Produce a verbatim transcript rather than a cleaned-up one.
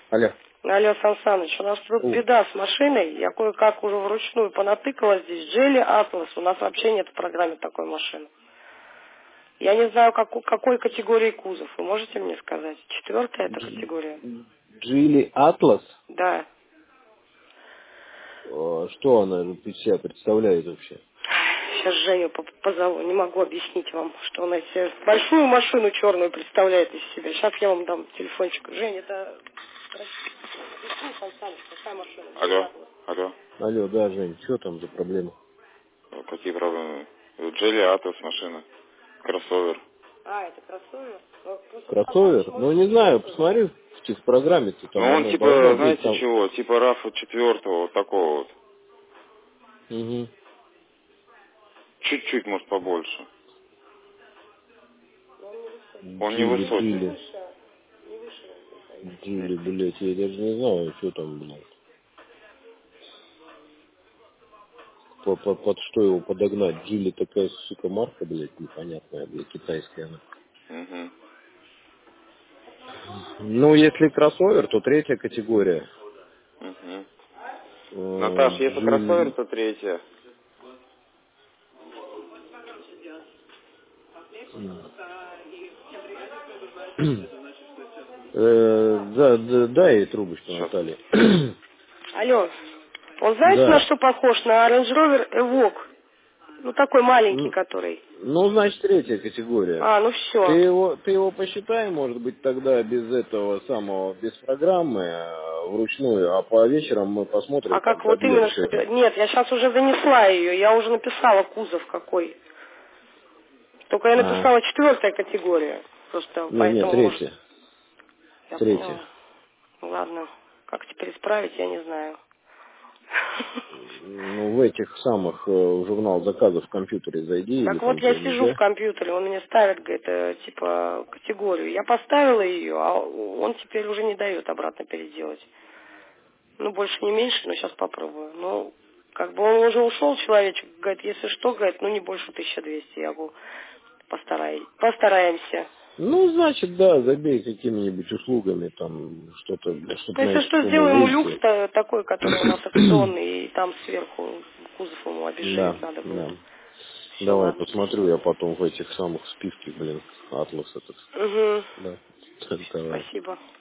Алло. Алло, Сан Саныч, у нас тут О. беда с машиной. Я кое-как уже вручную понатыкала здесь. Джелли Атлас. У нас вообще нет в программе такой машины. Я не знаю, как, какой категории кузов. Вы можете мне сказать? Четвертая это категория? Джили Атлас? Да. Что она из себя представляет вообще? Сейчас Женю позову. Не могу объяснить вам, что она из себя большую машину черную представляет из себя. Сейчас я вам дам телефончик. Женя, это... Какая машина? Алло, алло. Алло, да, Жень, что там за проблемы? Какие проблемы? Джелли Атлас машина. Кроссовер. А, это кроссовер? Кроссовер? Ну, не знаю, посмотри в программе-то, Ну, там он оно должно типа, быть знаете там. чего? Типа рафа четвертого, вот такого вот. Угу. Чуть-чуть, может, побольше. Он Джили, невысокий. Джили. Джили, блядь, я даже не знаю, что там, блядь. По- по- Под что его подогнать? Джили такая, сука, марка, блядь, непонятная, блядь, китайская она. Угу. Ну, если кроссовер, то третья категория. Угу. Э, Наташ, если кроссовер, Джили... то третья. Э, Да, да, дай ей трубочку, Сейчас. Наталья. Алло. Он знаете, на Да. что похож? На Range Rover Evoque. Ну, такой маленький, Ну, который. ну, значит, третья категория. А, ну Ты все. его, ты его посчитай, может быть, тогда без этого самого, без программы, э, вручную, а по вечерам мы посмотрим, А там как вот именно, забьем, что что... там. Нет, я сейчас уже занесла ее. Я уже написала кузов какой. Только я А, написала четвертая категория. Просто не, не, поэтому, может... третья. Я Третья. поняла. Ладно. Как теперь исправить, я не знаю. Ну, в этих самых э, в журнал заказов в компьютере зайди, или Так вот там я сижу в ТНГ. компьютере, он мне ставит, говорит, э, типа, категорию. Я поставила ее, а он теперь уже не дает обратно переделать. Ну, больше не меньше, но сейчас попробую. Ну, как бы он уже ушел, человечек, говорит, если что, говорит, ну, не больше тысяча двести. Я говорю, постарай, постараемся. Ну, значит, да, забей какими-нибудь услугами, там, что-то, Ну, что-то на если эту что, сумму сделаем ему люкс вывести. та- такой, который у нас акционный, и там сверху кузов ему обезжирить Да, надо будет. да. Все, Давай ладно. посмотрю я потом в этих самых списках, блин, атлас этот. Угу. Да. Давай. Спасибо.